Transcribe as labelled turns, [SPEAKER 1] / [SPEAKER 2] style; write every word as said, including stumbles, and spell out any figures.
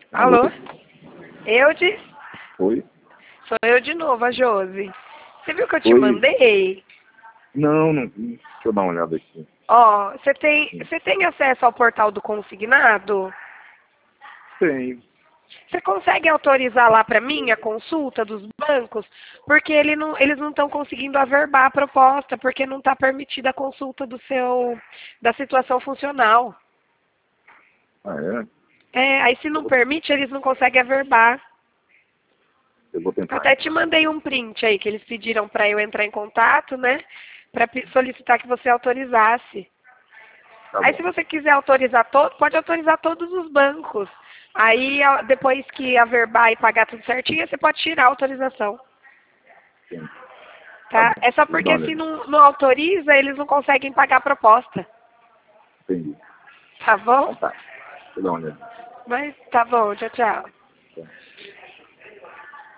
[SPEAKER 1] Alô? Eu de...
[SPEAKER 2] Oi?
[SPEAKER 1] Sou eu de novo, a Josi. Você viu que eu te
[SPEAKER 2] Oi?
[SPEAKER 1] mandei?
[SPEAKER 2] Não, não vi. Deixa eu dar uma olhada aqui.
[SPEAKER 1] Ó, você tem, você tem acesso ao portal do consignado?
[SPEAKER 2] Tem.
[SPEAKER 1] Você consegue autorizar lá para mim a consulta dos bancos? Porque ele não, eles não estão conseguindo averbar a proposta, porque não está permitida a consulta do seu, da situação funcional.
[SPEAKER 2] Ah, é?
[SPEAKER 1] É, aí se não permite, eles não conseguem averbar.
[SPEAKER 2] Eu vou tentar.
[SPEAKER 1] Até te mandei um print aí, que eles pediram para eu entrar em contato, né? Para solicitar que você autorizasse.
[SPEAKER 2] Tá
[SPEAKER 1] Aí
[SPEAKER 2] bom.
[SPEAKER 1] se você quiser autorizar todo, pode autorizar todos os bancos. Aí a- depois que averbar e pagar tudo certinho, você pode tirar a autorização.
[SPEAKER 2] Sim. Tá
[SPEAKER 1] Tá?
[SPEAKER 2] bom.
[SPEAKER 1] É só
[SPEAKER 2] Vou dar uma
[SPEAKER 1] porque se
[SPEAKER 2] olhada.
[SPEAKER 1] não, não autoriza, eles não conseguem pagar a proposta.
[SPEAKER 2] Entendi.
[SPEAKER 1] Tá bom?
[SPEAKER 2] Então tá. Vou dar uma olhada.
[SPEAKER 1] Mas tá bom, tchau, tchau.
[SPEAKER 2] Tá.